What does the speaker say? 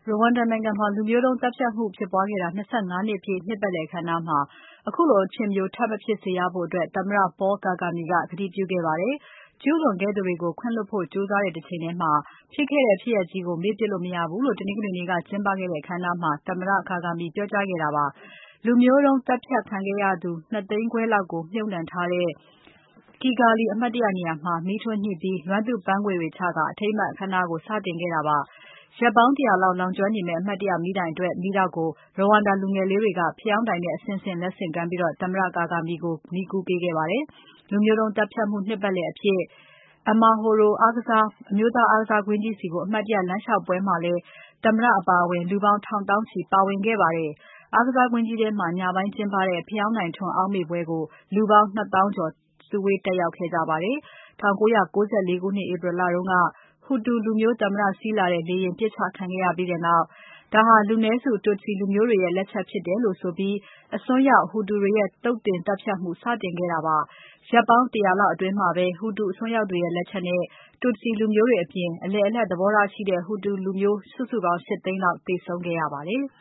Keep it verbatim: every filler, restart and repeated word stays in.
ရဝမ်ဒါနိုင်ငံမှာ လူမျိုးတုန်းသတ်ဖြတ်မှုဖြစ်ပွားခဲ့တာ ၂၅ နှစ်ပြည့် နှစ်ပတ်လည်အခမ်းအနားမှာ ခုလိုအဖြစ်မျိုး ထပ်မဖြစ်စေရဖို့ သမ္မတ Paul Kagame ကကတိပြုခဲ့ပါတယ်။ ကျူးလွန်ခဲ့သူတွေကို ခွင့်လွှတ်ဖို့ကြိုးစားတဲ့တချိန်ထဲမှာ ဖြစ်ခဲ့တဲ့ဖြစ်ရပ်ကြီးကို မေ့ပစ်လို့ မရဘူးလို့ တနင်္ဂနွေနေ့က ကျင်းပခဲ့တဲ့ အခမ်းအနားမှာ သမ္မတ Kagame ပြောကြားခဲ့တာပါ။ လူမျိုးတုန်းသတ်ဖြတ်ခံခဲ့ရသူ ၂ သိန်းခွဲလောက်ကို မြှုပ်နှံထားတဲ့ Kigali အမှတ်တရနေရာမှာ မီးထွန်းညှိပြီး လွမ်းသူ့ပန်းခွေတွေချကာ အထိမ်းအမှတ်အခမ်းအနားကို စတင်ခဲ့တာပါ။ ရက်ပေါင်း ၁၀၀ လောက်လောင်ကျွမ်းနေမယ့် အမှတ်တရမီးတိုင်အတွက် မီးတောက်ကို Rwanda လူငယ်လေးတွေက ဖယောင်းတိုင်နဲ့ အဆင့်ဆင့်လက်ဆင့်ကမ်းပြီး သမ္မတ Kagame ကို မီးကူးပေးခဲ့ပါတယ်။ လူမျိုးတုန်းသတ်ဖြတ်မှု နှစ်ပတ်လည်အဖြစ် Amahoro အမျိုးသားအားကစားကွင်းကြီးဆီ အမှတ်တရလမ်းလျှောက်ပွဲမှာလည်း သမ္မတအပါအဝင် လူပေါင်းထောင်သောင်းချီ ပါဝင်ခဲ့ပါတယ်။ အားကစားကွင်းကြီးထဲမှာ ညပိုင်းကျင်းပတဲ့ ဖယောင်းတိုင်ထွန်းအောက်မေ့ပွဲကို လူပေါင်း ၂ သောင်းကျော် စုဝေးတက်ရောက်ခဲ့ကြပါတယ်။ ၁၉၉၄ ခုနှစ် ဧပြီလတုန်းက Hutu လူမျိုးသမ္မတစီးလာတဲ့ လေယာဉ်ပစ်ချခံခဲ့ရပြီးနောက် ဒါဟာ လူနည်းစု Tutsi လူမျိုးတွေရဲ့ လက်ချက်ဖြစ်တယ်လို့ဆိုပြီး အစွန်းရောက် Hutu တွေရဲ့ သုတ်သင်သတ်ဖြတ်မှု စတင်ခဲ့တာပါ။ ရက်ပေါင်း ၁၀၀ လောက်အတွင်းမှာပဲ Hutu အစွန်းရောက်တွေရဲ့လက်ချက်နဲ့ Tutsi လူမျိုးတွေအပြင် အလယ်အလတ်သဘောထားရှိတဲ့ Hutu လူမျိုးစုစုပေါင်း ၈ သိန်းလောက်သေဆုံးခဲ့ရပါတယ်။